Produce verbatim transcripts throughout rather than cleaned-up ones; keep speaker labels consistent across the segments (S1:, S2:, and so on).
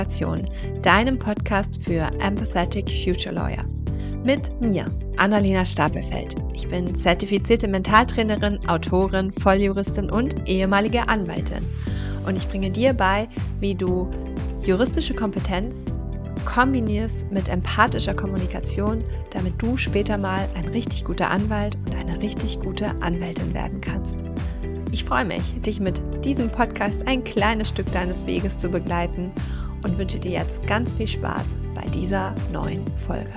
S1: Deinem Podcast für Empathetic Future Lawyers. Mit mir, Annalena Stapelfeld. Ich bin zertifizierte Mentaltrainerin, Autorin, Volljuristin und ehemalige Anwältin. Und ich bringe dir bei, wie du juristische Kompetenz kombinierst mit empathischer Kommunikation, damit du später mal ein richtig guter Anwalt und eine richtig gute Anwältin werden kannst. Ich freue mich, dich mit diesem Podcast ein kleines Stück deines Weges zu begleiten und wünsche dir jetzt ganz viel Spaß bei dieser neuen Folge.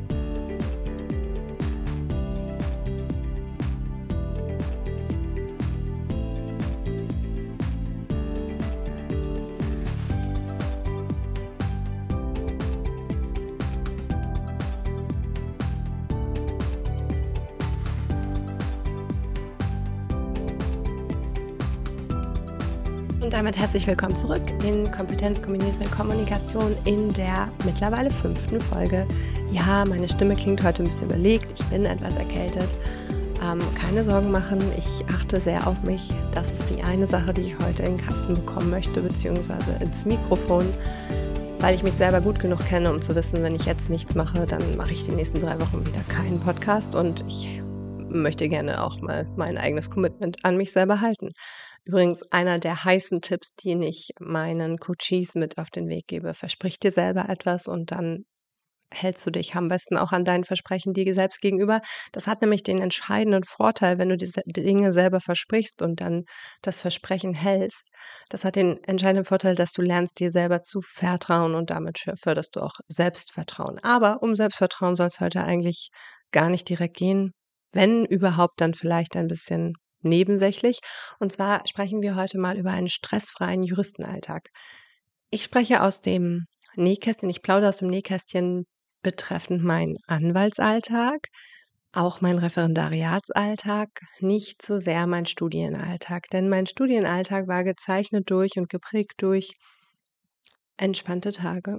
S1: Und damit herzlich willkommen zurück in Kompetenz kombinierte Kommunikation in der mittlerweile fünften Folge. Ja, meine Stimme klingt heute ein bisschen belegt, ich bin etwas erkältet. Ähm, keine Sorgen machen, ich achte sehr auf mich. Das ist die eine Sache, die ich heute in den Kasten bekommen möchte, beziehungsweise ins Mikrofon, weil ich mich selber gut genug kenne, um zu wissen, wenn ich jetzt nichts mache, dann mache ich die nächsten drei Wochen wieder keinen Podcast und ich möchte gerne auch mal mein eigenes Commitment an mich selber halten. Übrigens einer der heißen Tipps, den ich meinen Coaches mit auf den Weg gebe. Versprich dir selber etwas und dann hältst du dich am besten auch an dein Versprechen dir selbst gegenüber. Das hat nämlich den entscheidenden Vorteil, wenn du die Dinge selber versprichst und dann das Versprechen hältst. Das hat den entscheidenden Vorteil, dass du lernst, dir selber zu vertrauen und damit förderst du auch Selbstvertrauen. Aber um Selbstvertrauen soll es heute eigentlich gar nicht direkt gehen. Wenn überhaupt, dann vielleicht ein bisschen nebensächlich. Und zwar sprechen wir heute mal über einen stressfreien Juristenalltag. Ich spreche aus dem Nähkästchen, ich plaudere aus dem Nähkästchen betreffend meinen Anwaltsalltag, auch mein Referendariatsalltag, nicht so sehr mein Studienalltag. Denn mein Studienalltag war gezeichnet durch und geprägt durch entspannte Tage.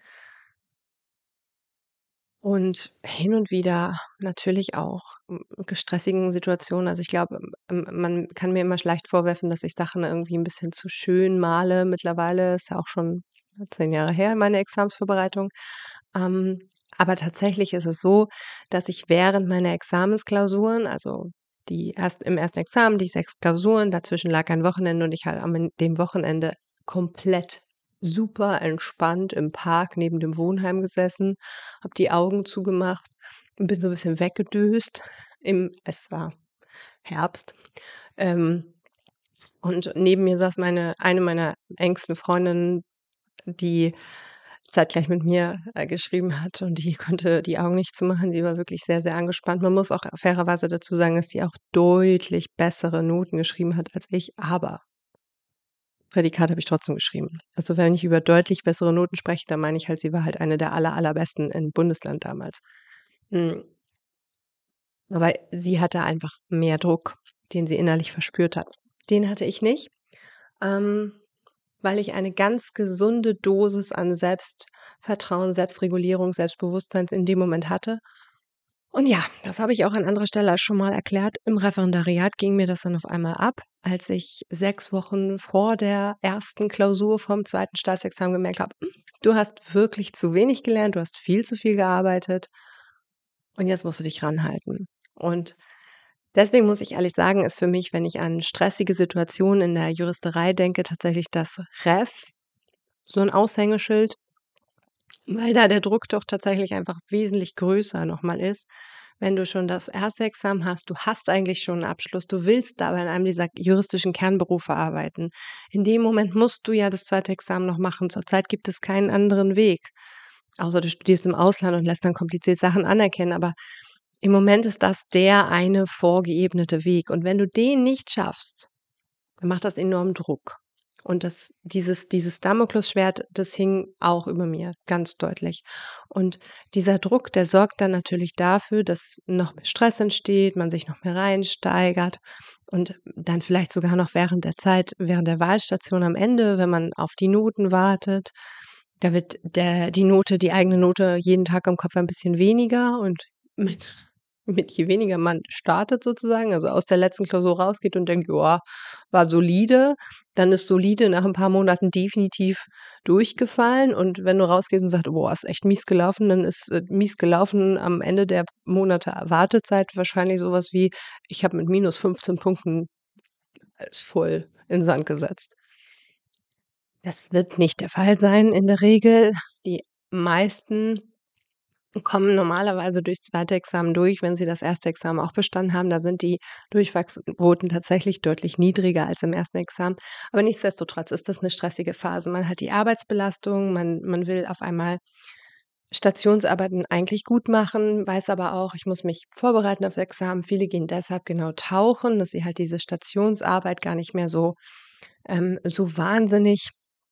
S1: Und hin und wieder natürlich auch stressigen Situationen. Also ich glaube, man kann mir immer leicht vorwerfen, dass ich Sachen irgendwie ein bisschen zu schön male. Mittlerweile ist ja auch schon zehn Jahre her, meine Examensvorbereitung. Ähm, aber tatsächlich ist es so, dass ich während meiner Examensklausuren, also die erst im ersten Examen, die sechs Klausuren, dazwischen lag ein Wochenende und ich halt am dem Wochenende komplett super entspannt im Park neben dem Wohnheim gesessen, habe die Augen zugemacht und bin so ein bisschen weggedöst. Im, es war Herbst. Ähm, und neben mir saß meine, eine meiner engsten Freundinnen, die zeitgleich mit mir äh, geschrieben hat und die konnte die Augen nicht zumachen. Sie war wirklich sehr, sehr angespannt. Man muss auch fairerweise dazu sagen, dass sie auch deutlich bessere Noten geschrieben hat als ich, aber Prädikat habe ich trotzdem geschrieben. Also wenn ich über deutlich bessere Noten spreche, dann meine ich halt, sie war halt eine der aller, allerbesten im Bundesland damals. Mhm. Aber sie hatte einfach mehr Druck, den sie innerlich verspürt hat. Den hatte ich nicht, ähm, weil ich eine ganz gesunde Dosis an Selbstvertrauen, Selbstregulierung, Selbstbewusstsein in dem Moment hatte. Und ja, das habe ich auch an anderer Stelle schon mal erklärt. Im Referendariat ging mir das dann auf einmal ab, als ich sechs Wochen vor der ersten Klausur vom zweiten Staatsexamen gemerkt habe, du hast wirklich zu wenig gelernt, du hast viel zu viel gearbeitet und jetzt musst du dich ranhalten. Und deswegen muss ich ehrlich sagen, ist für mich, wenn ich an stressige Situationen in der Juristerei denke, tatsächlich das Ref so ein Aushängeschild, weil da der Druck doch tatsächlich einfach wesentlich größer nochmal ist. Wenn du schon das erste Examen hast, du hast eigentlich schon einen Abschluss, du willst aber in einem dieser juristischen Kernberufe arbeiten. In dem Moment musst du ja das zweite Examen noch machen. Zurzeit gibt es keinen anderen Weg. Außer du studierst im Ausland und lässt dann komplizierte Sachen anerkennen. Aber im Moment ist das der eine vorgeebnete Weg. Und wenn du den nicht schaffst, dann macht das enorm Druck. Und das, dieses, dieses Damoklesschwert, das hing auch über mir, ganz deutlich. Und dieser Druck, der sorgt dann natürlich dafür, dass noch mehr Stress entsteht, man sich noch mehr reinsteigert und dann vielleicht sogar noch während der Zeit, während der Wahlstation am Ende, wenn man auf die Noten wartet, da wird der, die Note, die eigene Note jeden Tag im Kopf ein bisschen weniger und mit mit je weniger man startet sozusagen, also aus der letzten Klausur rausgeht und denkt: „Ja, war solide“, dann ist solide nach 'n paar Monaten definitiv durchgefallen. Und wenn du rausgehst und sagst: „Boah, ist echt mies gelaufen“, dann ist, äh, mies gelaufen am Ende der Monate Wartezeit wahrscheinlich so was wie: „Ich habe mit minus fünfzehn Punkten es voll in Sand gesetzt.“ Das wird nicht der Fall sein in der Regel. Die meisten kommen normalerweise durchs zweite Examen durch, wenn sie das erste Examen auch bestanden haben. Da sind die Durchfallquoten tatsächlich deutlich niedriger als im ersten Examen. Aber nichtsdestotrotz ist das 'ne stressige Phase. Man hat die Arbeitsbelastung, man man will auf einmal Stationsarbeiten eigentlich gut machen, weiß aber auch, ich muss mich vorbereiten auf Examen. Viele gehen deshalb genau tauchen, dass sie halt diese Stationsarbeit gar nicht mehr so ähm, so wahnsinnig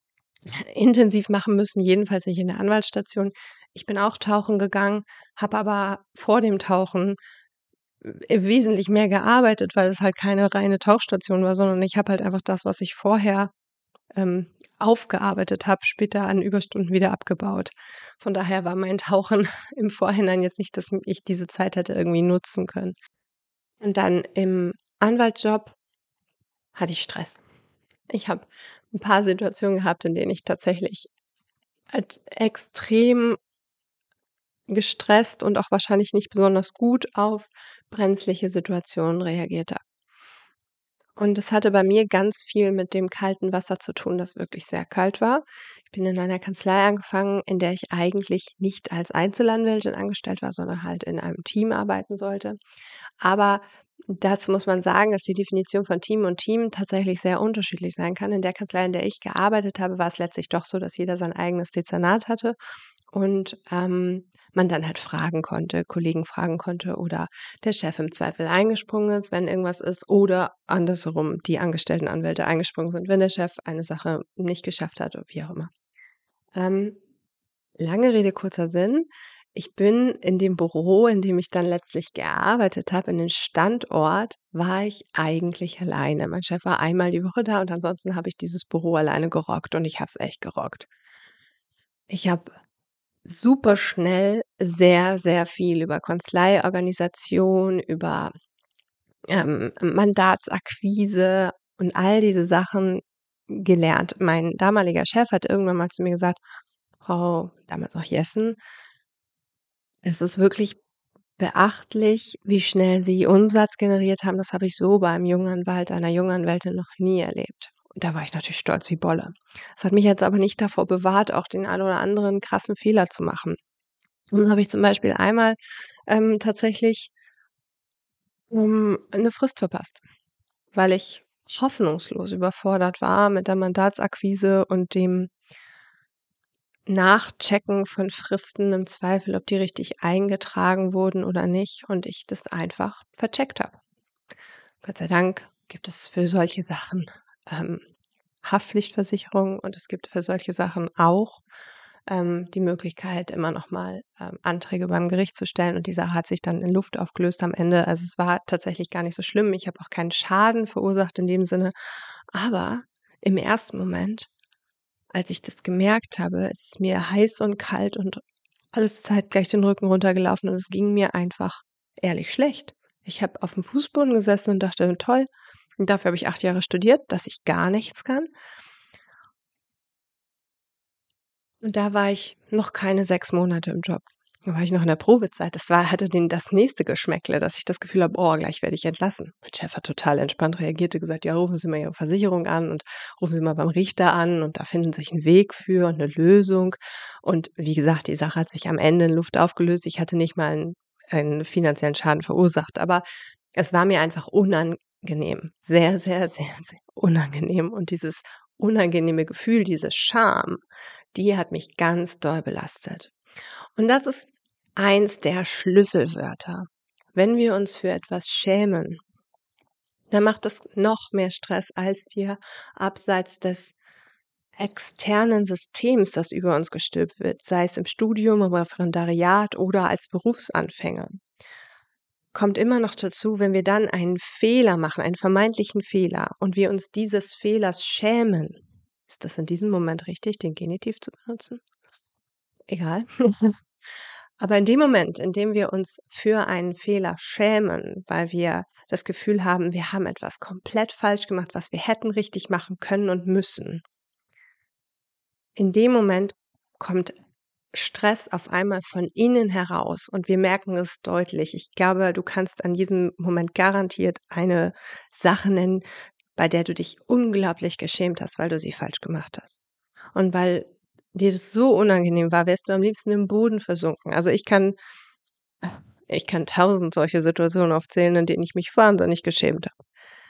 S1: intensiv machen müssen, jedenfalls nicht in der Anwaltsstation. Ich bin auch tauchen gegangen, habe aber vor dem Tauchen, äh, wesentlich mehr gearbeitet, weil es halt keine reine Tauchstation war, sondern ich habe halt einfach das, was ich vorher, ähm, aufgearbeitet habe, später an Überstunden wieder abgebaut. Von daher war mein Tauchen im Vorhinein jetzt nicht, dass ich diese Zeit hätte irgendwie nutzen können. Und dann im Anwaltsjob hatte ich Stress. Ich habe 'n paar Situationen gehabt, in denen ich tatsächlich halt extrem gestresst und auch wahrscheinlich nicht besonders gut auf brenzliche Situationen reagiert habe. Und das hatte bei mir ganz viel mit dem kalten Wasser zu tun, das wirklich sehr kalt war. Ich bin in einer Kanzlei angefangen, in der ich eigentlich nicht als Einzelanwältin angestellt war, sondern halt in einem Team arbeiten sollte. Aber dazu muss man sagen, dass die Definition von Team und Team tatsächlich sehr unterschiedlich sein kann. In der Kanzlei, in der ich gearbeitet habe, war es letztlich doch so, dass jeder sein eigenes Dezernat hatte und, ähm, man dann halt fragen konnte Kollegen fragen konnte oder der Chef im Zweifel eingesprungen ist, wenn irgendwas ist oder andersherum die angestellten Anwälte eingesprungen sind, wenn der Chef eine Sache nicht geschafft hat oder wie auch immer. Ähm, lange Rede, kurzer Sinn. Ich bin in dem Büro, in dem ich dann letztlich gearbeitet habe in dem Standort war ich eigentlich alleine. Mein Chef war einmal die Woche da und ansonsten habe ich dieses Büro alleine gerockt und ich habe es echt gerockt. Ich habe super schnell sehr, sehr viel über Kanzleiorganisation, über, ähm, Mandatsakquise und all diese Sachen gelernt. Mein damaliger Chef hat irgendwann mal zu mir gesagt: „Frau“, damals noch Jessen „es ist wirklich beachtlich, wie schnell Sie Umsatz generiert haben. Das habe ich so beim Junganwalt, einer Junganwältin noch nie erlebt.“ Und da war ich natürlich stolz wie Bolle. Das hat mich jetzt aber nicht davor bewahrt, auch den einen oder anderen krassen Fehler zu machen. Und so habe ich zum Beispiel einmal, ähm, tatsächlich hm, 'ne Frist verpasst, weil ich hoffnungslos überfordert war mit der Mandatsakquise und dem Nachchecken von Fristen im Zweifel, ob die richtig eingetragen wurden oder nicht und ich das einfach vercheckt habe. Gott sei Dank gibt es für solche Sachen, ähm, Haftpflichtversicherung und es gibt für solche Sachen auch, ähm, die Möglichkeit, immer noch mal, ähm, Anträge beim Gericht zu stellen und die Sache hat sich dann in Luft aufgelöst am Ende. Also, es war tatsächlich gar nicht so schlimm. Ich habe auch keinen Schaden verursacht in dem Sinne. Aber im ersten Moment, als ich das gemerkt habe, ist es mir heiß und kalt und alles zeitgleich den Rücken runtergelaufen und es ging mir einfach ehrlich schlecht. Ich habe auf'm Fußboden gesessen und dachte: „Toll, dafür habe ich acht Jahre studiert, dass ich gar nichts kann.“ Und da war ich noch keine sechs Monate im Job. Da war ich noch in der Probezeit. Das war hatte den das nächste Geschmäckle, dass ich das Gefühl habe: „Oh, gleich werde ich entlassen.“ Mein Chef hat total entspannt reagiert, hat gesagt: „Ja, rufen Sie mal Ihre Versicherung an und rufen Sie mal beim Richter an und da finden sich 'n Weg für und 'ne Lösung.“ Und wie gesagt, die Sache hat sich am Ende in Luft aufgelöst. Ich hatte nicht mal 'n einen finanziellen Schaden verursacht, aber es war mir einfach unangenehm. Sehr, sehr, sehr, sehr unangenehm. Und dieses unangenehme Gefühl, diese Scham, die hat mich ganz doll belastet. Und das ist eins der Schlüsselwörter. Wenn wir uns für etwas schämen dann macht das noch mehr Stress, als wir abseits des externen Systems, das über uns gestülpt wird, sei es im Studium, im Referendariat oder als Berufsanfänger. Kommt immer noch dazu, wenn wir dann einen Fehler machen, einen vermeintlichen Fehler und wir uns dieses Fehlers schämen. Ist das in diesem Moment richtig, den Genitiv zu benutzen? Egal. Aber in dem Moment, in dem wir uns für einen Fehler schämen, weil wir das Gefühl haben, wir haben etwas komplett falsch gemacht, was wir hätten richtig machen können und müssen, in dem Moment kommt Stress auf einmal von innen heraus und wir merken es deutlich. Ich glaube, du kannst an diesem Moment garantiert eine Sache nennen, bei der du dich unglaublich geschämt hast, weil du sie falsch gemacht hast. Und weil dir das so unangenehm war, wärst du am liebsten im Boden versunken. Also ich kann ich kann tausend solche Situationen aufzählen, in denen ich mich wahnsinnig geschämt habe.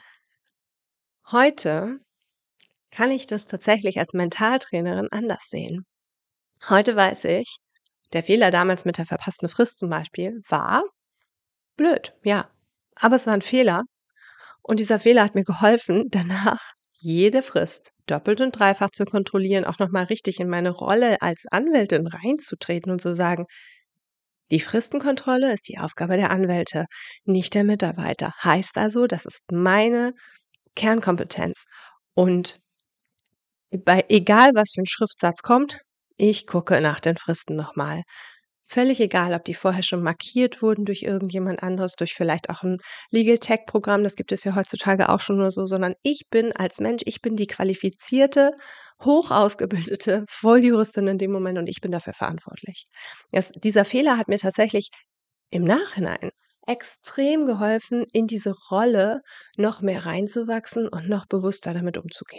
S1: Heute kann ich das tatsächlich als Mentaltrainerin anders sehen. Heute weiß ich, der Fehler damals mit der verpassten Frist zum Beispiel war blöd, ja. Aber es war ein Fehler und dieser Fehler hat mir geholfen, danach jede Frist doppelt und dreifach zu kontrollieren, auch noch mal richtig in meine Rolle als Anwältin reinzutreten und zu sagen: „Die Fristenkontrolle ist die Aufgabe der Anwälte, nicht der Mitarbeiter. Heißt also, das ist meine Kernkompetenz und bei egal was für 'n Schriftsatz kommt, ich gucke nach den Fristen noch mal. Völlig egal, ob die vorher schon markiert wurden durch irgendjemand anderes, durch vielleicht auch 'n Legal Tech Programm, das gibt es ja heutzutage auch schon oder so, sondern ich bin als Mensch ich bin die qualifizierte, hoch ausgebildete Volljuristin in dem Moment und ich bin dafür verantwortlich. Das dieser Fehler hat mir tatsächlich im Nachhinein extrem geholfen, in diese Rolle noch mehr reinzuwachsen und noch bewusster damit umzugehen.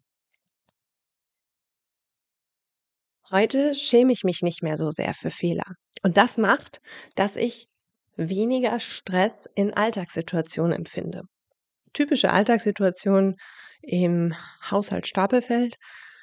S1: Heute schäme ich mich nicht mehr so sehr für Fehler. Und das macht, dass ich weniger Stress in Alltagssituationen empfinde. Typische Alltagssituation im Haushalt Stapelfeld.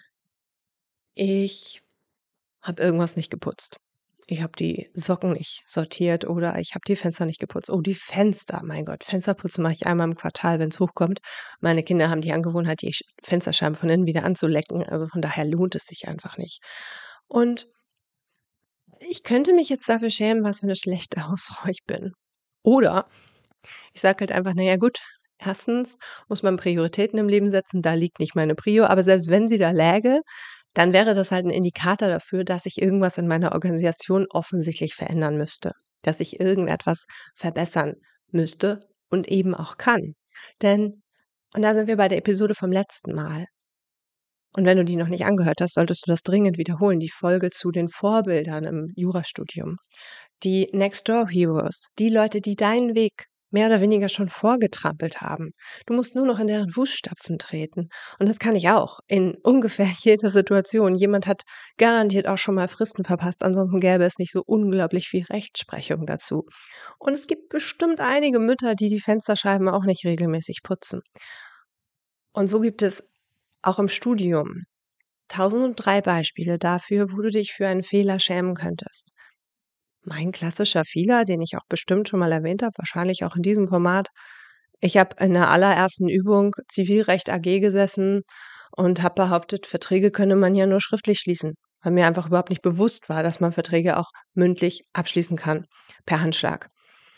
S1: Ich habe irgendwas nicht geputzt. Ich habe die Socken nicht sortiert oder ich habe die Fenster nicht geputzt. Oh, die Fenster, mein Gott, Fensterputzen mache ich einmal im Quartal, wenn's hochkommt. Meine Kinder haben die Angewohnheit, die Sch Fensterscheiben von innen wieder anzulecken, also von daher lohnt es sich einfach nicht. Und ich könnte mich jetzt dafür schämen, was für 'ne schlechte Hausfrau ich bin. Oder ich sage halt einfach: „Na ja gut, erstens muss man Prioritäten im Leben setzen, da liegt nicht meine Prio, aber selbst wenn sie da läge, dann wäre das halt 'n Indikator dafür, dass ich irgendwas in meiner Organisation offensichtlich verändern müsste, dass ich irgendetwas verbessern müsste und eben auch kann.“ Denn und da sind wir bei der Episode vom letzten Mal. Und wenn du die noch nicht angehört hast, solltest du das dringend wiederholen, die Folge zu den Vorbildern im Jurastudium. Die Next Door Heroes, die Leute, die deinen Weg mehr oder weniger schon vorgetrampelt haben. Du musst nur noch in deren Fußstapfen treten. Und das kann ich auch in ungefähr jeder Situation. Jemand hat garantiert auch schon mal Fristen verpasst, ansonsten gäbe es nicht so unglaublich viel Rechtsprechung dazu. Und es gibt bestimmt einige Mütter, die die Fensterscheiben auch nicht regelmäßig putzen. Und so gibt es auch im Studium tausend und drei Beispiele dafür, wo du dich für einen Fehler schämen könntest. Mein klassischer Fehler, den ich auch bestimmt schon mal erwähnt habe, wahrscheinlich auch in diesem Format. Ich habe in der allerersten Übung Zivilrecht A G gesessen und habe behauptet, Verträge könne man ja nur schriftlich schließen, weil mir einfach überhaupt nicht bewusst war, dass man Verträge auch mündlich abschließen kann, per Handschlag.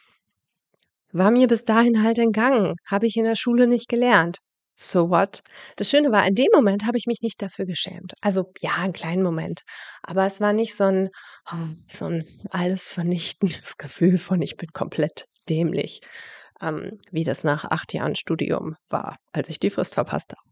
S1: War mir bis dahin halt entgangen, habe ich in der Schule nicht gelernt. So what? Das Schöne war, in dem Moment habe ich mich nicht dafür geschämt. Also ja, 'n kleinen Moment, aber es war nicht so 'n so 'n alles vernichtendes Gefühl von: „Ich bin komplett dämlich“, ähm, wie das nach acht Jahren Studium war, als ich die Frist verpasst habe.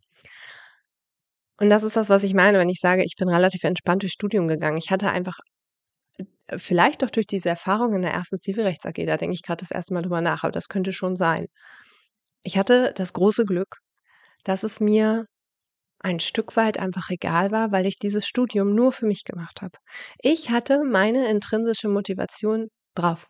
S1: Und das ist das, was ich meine, wenn ich sage, ich bin relativ entspannt durchs Studium gegangen. Ich hatte einfach äh, vielleicht auch durch diese Erfahrung in der ersten Zivilrechts A G, da denke ich grad das erste Mal drüber nach, aber das könnte schon sein. Ich hatte das große Glück, dass es mir ein Stück weit einfach egal war, weil ich dieses Studium nur für mich gemacht habe. Ich hatte meine intrinsische Motivation drauf.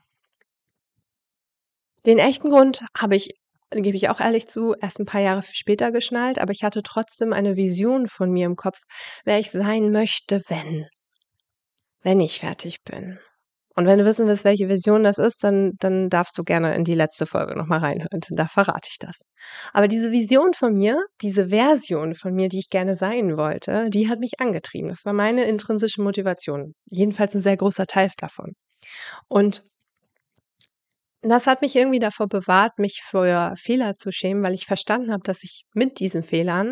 S1: Den echten Grund habe ich, gebe ich auch ehrlich zu, erst 'n paar Jahre f später geschnallt, aber ich hatte trotzdem eine Vision von mir im Kopf, wer ich sein möchte, wenn wenn ich fertig bin. Und wenn du wissen willst, welche Vision das ist, dann dann darfst du gerne in die letzte Folge noch mal reinhören, denn da verrate ich das. Aber diese Vision von mir, diese Version von mir, die ich gerne sein wollte, die hat mich angetrieben. Das war meine intrinsische Motivation, jedenfalls 'n sehr großer Teil davon. Und das hat mich irgendwie davor bewahrt, mich für Fehler zu schämen, weil ich verstanden habe, dass ich mit diesen Fehlern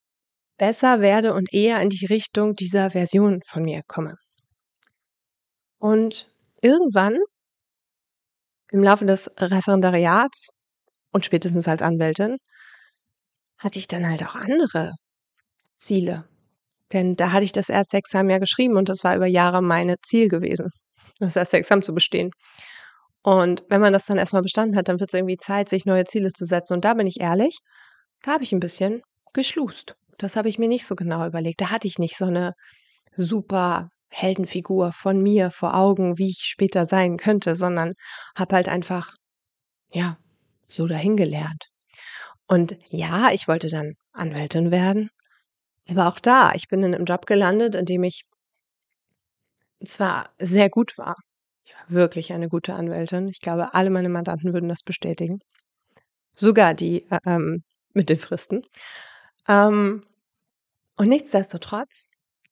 S1: besser werde und eher in die Richtung dieser Version von mir komme. Und irgendwann im Laufe des Referendariats und spätestens als Anwältin hatte ich dann halt auch andere Ziele. Denn da hatte ich das erste Examen ja geschrieben und das war über Jahre meine Ziel gewesen, das erste Examen zu bestehen. Und wenn man das dann erst mal bestanden hat, dann wird's irgendwie Zeit, sich neue Ziele zu setzen. Und da bin ich ehrlich, da habe ich 'n bisschen geschlust. Das habe ich mir nicht so genau überlegt. Da hatte ich nicht so 'ne super Heldenfigur von mir vor Augen, wie ich später sein könnte, sondern habe halt einfach, ja, so dahingelernt. Und ja, ich wollte dann Anwältin werden, aber auch da, ich bin in 'nem Job gelandet, in dem ich zwar sehr gut war. Ich war wirklich eine gute Anwältin. Ich glaube, alle meine Mandanten würden das bestätigen. Sogar die, äh, ähm, mit den Fristen. Ähm, und nichtsdestotrotz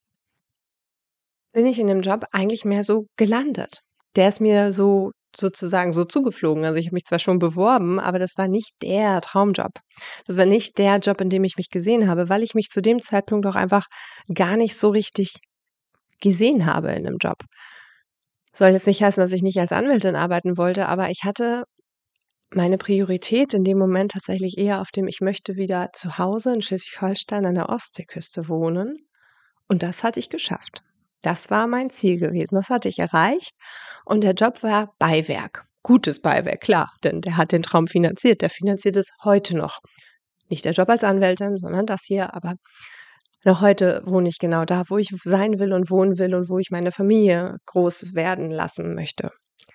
S1: bin ich in dem Job eigentlich mehr so gelandet. Der ist mir so sozusagen so zugeflogen. Also, ich habe mich zwar schon beworben, aber das war nicht der Traumjob. Das war nicht der Job, in dem ich mich gesehen habe, weil ich mich zu dem Zeitpunkt auch einfach gar nicht so richtig gesehen habe in 'nem Job. Soll jetzt nicht heißen, dass ich nicht als Anwältin arbeiten wollte, aber ich hatte meine Priorität in dem Moment tatsächlich eher auf dem ich möchte wieder zu Hause in Schleswig-Holstein an der Ostseeküste wohnen und das hatte ich geschafft. Das war mein Ziel gewesen. Das hatte ich erreicht und der Job war Beiwerk. Gutes Beiwerk, klar, denn der hat den Traum finanziert. Der finanziert es heute noch. Nicht der Job als Anwältin, sondern das hier, aber noch heute wohne ich genau da, wo ich w sein will und wohnen will und wo ich meine Familie groß werden lassen möchte.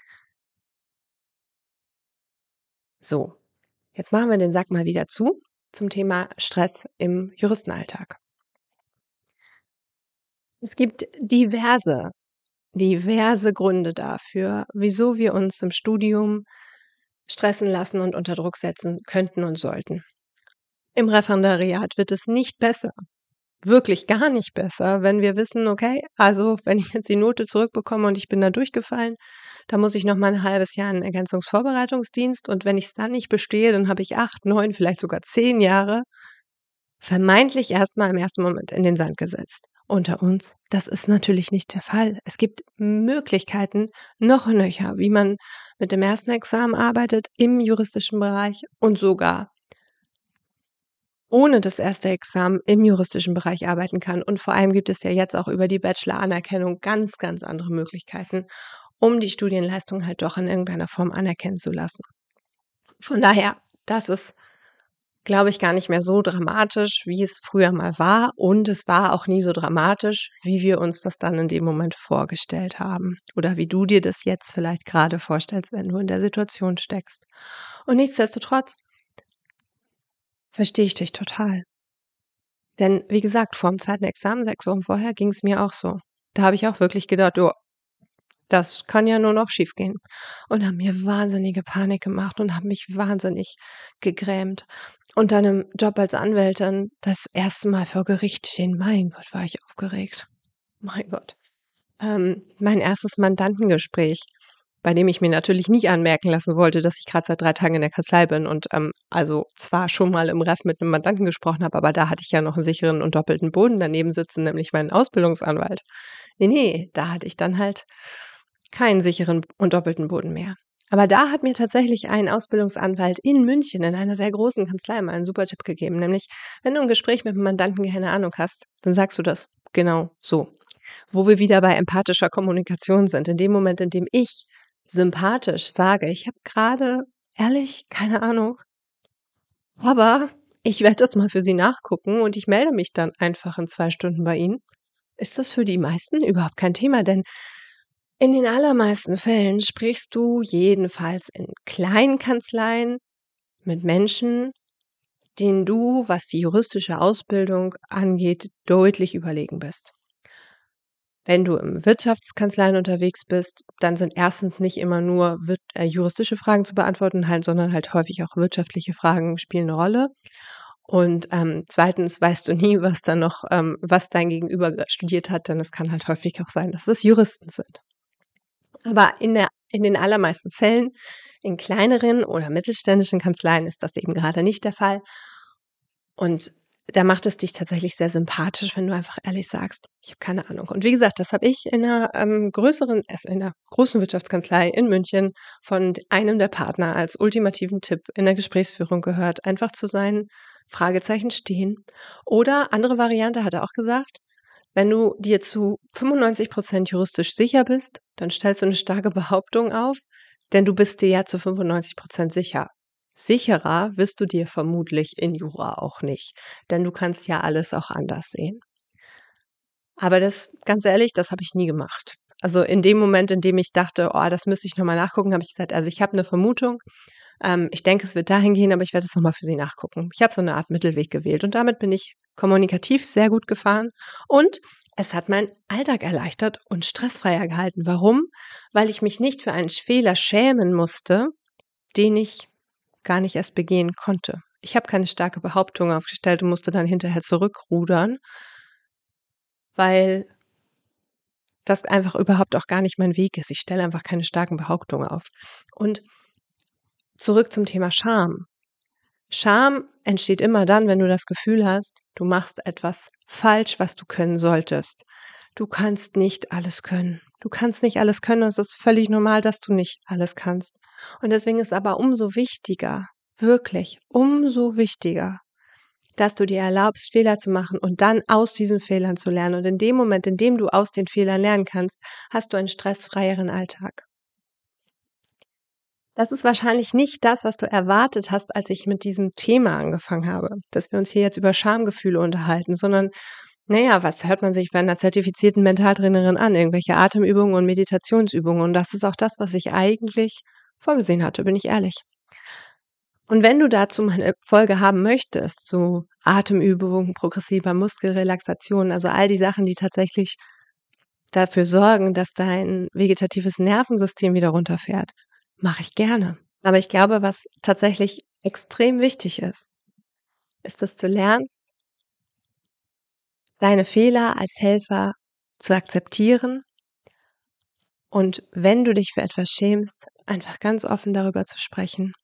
S1: So, jetzt machen wir den Sack mal wieder zu zum Thema Stress im Juristenalltag. Es gibt diverse diverse Gründe dafür, wieso wir uns im Studium stressen lassen und unter Druck setzen könnten und sollten. Im Referendariat wird es nicht besser, wirklich gar nicht besser, wenn wir wissen: „Okay, also, wenn ich jetzt die Note zurückbekomme und ich bin da durchgefallen, dann muss ich noch mal 'n halbes Jahr in Ergänzungsvorbereitungsdienst und wenn ich's dann nicht bestehe, dann habe ich acht, neun, vielleicht sogar zehn Jahre vermeintlich erst mal im ersten Moment in den Sand gesetzt.“ Unter uns, das ist natürlich nicht der Fall. Es gibt Möglichkeiten noch und nöcher, wie man mit dem ersten Examen arbeitet im juristischen Bereich und sogar ohne das erste Examen im juristischen Bereich arbeiten kann. Und vor allem gibt es ja jetzt auch über die Bachelor-Anerkennung ganz, ganz andere Möglichkeiten, um die Studienleistung halt doch in irgendeiner Form anerkennen zu lassen. Von daher, das ist, glaube ich, gar nicht mehr so dramatisch, wie es früher mal war und es war auch nie so dramatisch, wie wir uns das dann in dem Moment vorgestellt haben oder wie du dir das jetzt vielleicht grade vorstellst, wenn du in der Situation steckst. Und nichtsdestotrotz verstehe ich dich total. Denn wie gesagt, vorm zweiten Examen, sechs Wochen vorher, ging's mir auch so. Da habe ich auch wirklich gedacht: „Oh, das kann ja nur noch schiefgehen.“ Und habe mir wahnsinnige Panik gemacht und habe mich wahnsinnig gegrämt. Und dann im Job als Anwältin das erste Mal vor Gericht stehen, mein Gott, war ich aufgeregt. Mein Gott. Ähm, mein erstes Mandantengespräch, bei dem ich mir natürlich nicht anmerken lassen wollte, dass ich grad seit drei Tagen in der Kanzlei bin und, ähm, also zwar schon mal im Ref mit 'nem Mandanten gesprochen habe, aber da hatte ich ja noch 'n sicheren und doppelten Boden daneben sitzen, nämlich meinen Ausbildungsanwalt. Ne, ne, da hatte ich dann halt keinen sicheren und doppelten Boden mehr. Aber da hat mir tatsächlich ein Ausbildungsanwalt in München in einer sehr großen Kanzlei mal 'n super Tipp gegeben, nämlich: „Wenn du 'n Gespräch mit 'm Mandanten keine Ahnung hast, dann sagst du das genau so.“ Wo wir wieder bei empathischer Kommunikation sind. In dem Moment, in dem ich sympathisch sage: „Ich habe grade ehrlich keine Ahnung“ „aber ich werde das mal für Sie nachgucken und ich melde mich dann einfach in zwei Stunden bei Ihnen“, ist das für die meisten überhaupt kein Thema, denn in den allermeisten Fällen sprichst du jedenfalls in kleinen Kanzleien mit Menschen, denen du, was die juristische Ausbildung angeht, deutlich überlegen bist. Wenn du im Wirtschaftskanzleien unterwegs bist, dann sind erstens nicht immer nur wirt äh, juristische Fragen zu beantworten halt, sondern halt häufig auch wirtschaftliche Fragen spielen 'ne Rolle. Und, ähm, zweitens weißt du nie, was da noch ähm, was dein Gegenüber grad studiert hat, denn es kann halt häufig auch sein, dass es Juristen sind. Aber in der in den allermeisten Fällen, in kleineren oder mittelständischen Kanzleien ist das eben grade nicht der Fall. Und da macht es dich tatsächlich sehr sympathisch, wenn du einfach ehrlich sagst: „Ich habe keine Ahnung.“ Und wie gesagt, das habe ich in 'ner, ähm, größeren also in 'ner großen Wirtschaftskanzlei in München von d einem der Partner als ultimativen Tipp in der Gesprächsführung gehört, einfach zu seinen Fragezeichen stehen. Oder andere Variante hat er auch gesagt: „Wenn du dir zu fünfundneunzig Prozent juristisch sicher bist, dann stellst du 'ne starke Behauptung auf, denn du bist dir ja zu fünfundneunzig Prozent sicher. Sicherer wirst du dir vermutlich in Jura auch nicht, denn du kannst ja alles auch anders sehen.“ Aber das ganz ehrlich, das habe ich nie gemacht. Also, in dem Moment, in dem ich dachte: „Oh, das müsste ich noch mal nachgucken“, habe ich gesagt: „Also, ich habe 'ne Vermutung. Ähm, ich denke, es wird dahin gehen, aber ich werde es noch mal für Sie nachgucken.“ Ich habe so 'ne Art Mittelweg gewählt und damit bin ich kommunikativ sehr gut gefahren und es hat meinen Alltag erleichtert und stressfreier gehalten. Warum? Weil ich mich nicht für einen sch Fehler schämen musste, den ich gar nicht erst begehen konnte. Ich habe keine starke Behauptung aufgestellt und musste dann hinterher zurückrudern weil das einfach überhaupt auch gar nicht mein Weg ist. Ich stelle einfach keine starken Behauptungen auf. Und zurück zum Thema Scham. Scham entsteht immer dann, wenn du das Gefühl hast, du machst etwas falsch, was du können solltest. Du kannst nicht alles können. Du kannst nicht alles können und es ist völlig normal, dass du nicht alles kannst. Und deswegen ist aber umso wichtiger, wirklich umso wichtiger, dass du dir erlaubst, Fehler zu machen und dann aus diesen Fehlern zu lernen. Und in dem Moment, in dem du aus den Fehlern lernen kannst, hast du einen stressfreieren Alltag. Das ist wahrscheinlich nicht das, was du erwartet hast, als ich mit diesem Thema angefangen habe, dass wir uns hier jetzt über Schamgefühle unterhalten, sondern, na ja, was hört man sich bei 'ner zertifizierten Mentaltrainerin an? Irgendwelche Atemübungen und Meditationsübungen. Und das ist auch das, was ich eigentlich vorgesehen hatte, bin ich ehrlich. Und wenn du dazu mal 'ne Folge haben möchtest, so Atemübungen, progressiver Muskelrelaxation, also all die Sachen, die tatsächlich dafür sorgen, dass dein vegetatives Nervensystem wieder runterfährt, mache ich gerne. Aber ich glaube, was tatsächlich extrem wichtig ist, ist, dass du lernst deine Fehler als Helfer zu akzeptieren und wenn du dich für etwas schämst, einfach ganz offen darüber zu sprechen.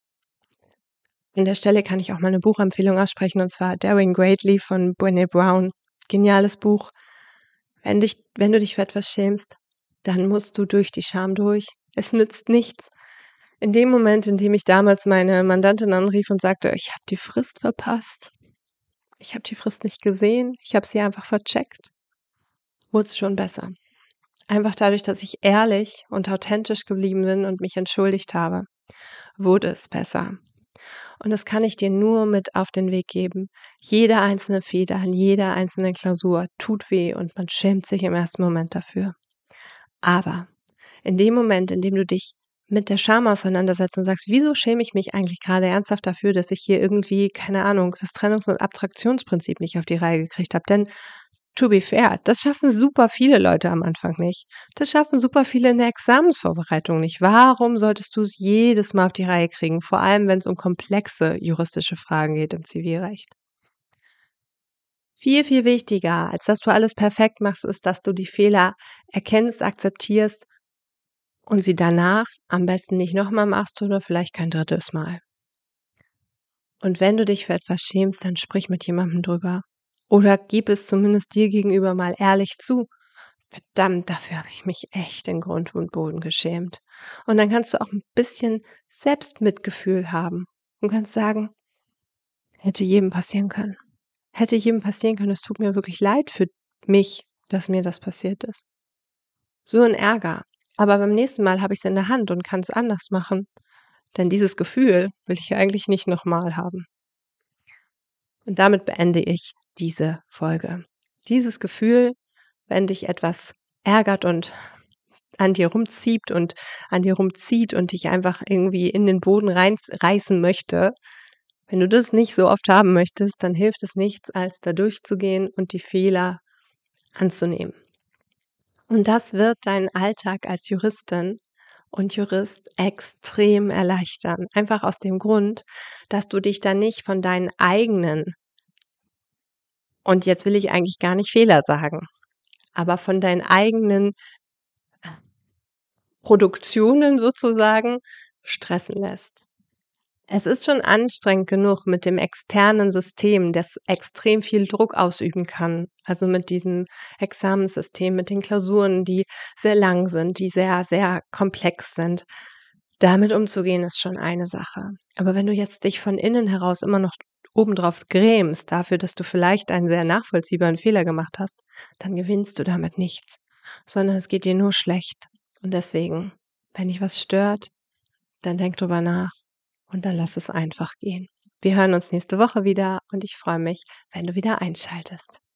S1: An der Stelle kann ich auch mal 'ne Buchempfehlung aussprechen, und zwar „Daring Greatly“ von Brené Brown. Geniales Buch. Wenn dich wenn du dich für etwas schämst, dann musst du durch die Scham durch. Es nützt nichts. In dem Moment, in dem ich damals meine Mandantin anrief und sagte: „Ich habe die Frist verpasst. Ich habe die Frist nicht gesehen. Ich habe sie einfach vercheckt“, wurd's schon besser. Einfach dadurch, dass ich ehrlich und authentisch geblieben bin und mich entschuldigt habe, wurde es besser. Und das kann ich dir nur mit auf den Weg geben. Jeder einzelne Fehler in jeder einzelnen Klausur tut weh und man schämt sich im ersten Moment dafür. Aber in dem Moment, in dem du dich mit der Scham auseinandersetzt und sagst: „Wieso schäme ich mich eigentlich grade ernsthaft dafür, dass ich hier irgendwie, keine Ahnung, das Trennungs und Abtraktionsprinzip nicht auf die Reihe gekriegt habe?“ Denn to be fair, das schaffen super viele Leute am Anfang nicht. Das schaffen super viele in der Examensvorbereitung nicht. Warum solltest du's jedes Mal auf die Reihe kriegen, vor allem wenn's um komplexe juristische Fragen geht im Zivilrecht? Viel, viel wichtiger, als dass du alles perfekt machst, ist, dass du die Fehler erkennst, akzeptierst und sie danach am besten nicht noch mal machst oder vielleicht kein drittes Mal. Und wenn du dich für etwas schämst, dann sprich mit jemandem drüber oder gib es zumindest dir gegenüber mal ehrlich zu: „Verdammt, dafür habe ich mich echt in Grund und Boden geschämt.“ Und dann kannst du auch 'n bisschen Selbstmitgefühl haben und kannst sagen: „Hätte jedem passieren können. Hätte jedem passieren können. Es tut mir wirklich leid für mich, dass mir das passiert ist.“ So 'n Ärger. Aber beim nächsten Mal habe ich's in der Hand und kann's anders machen, denn dieses Gefühl will ich eigentlich nicht noch mal haben. Und damit beende ich diese Folge. Dieses Gefühl, wenn dich etwas ärgert und an dir rumziebt und an dir rumzieht und dich einfach irgendwie in den Boden reins reißen möchte. Wenn du das nicht so oft haben möchtest, dann hilft es nichts, als da durchzugehen und die Fehler anzunehmen. Und das wird deinen Alltag als Juristin und Jurist extrem erleichtern. Einfach aus dem Grund, dass du dich dann nicht von deinen eigenen und jetzt will ich eigentlich gar nicht Fehler sagen, aber von deinen eigenen Produktionen sozusagen stressen lässt. Es ist schon anstrengend genug mit dem externen System, das extrem viel Druck ausüben kann. Also, mit diesem Examenssystem, mit den Klausuren, die sehr lang sind, die sehr, sehr komplex sind. Damit umzugehen, ist schon eine Sache. Aber wenn du jetzt dich von innen heraus immer noch obendrauf grämst dafür, dass du vielleicht einen sehr nachvollziehbaren Fehler gemacht hast, dann gewinnst du damit nichts, sondern es geht dir nur schlecht. Und deswegen, wenn dich was stört, dann denk drüber nach und dann lass es einfach gehen. Wir hören uns nächste Woche wieder und ich freue mich, wenn du wieder einschaltest.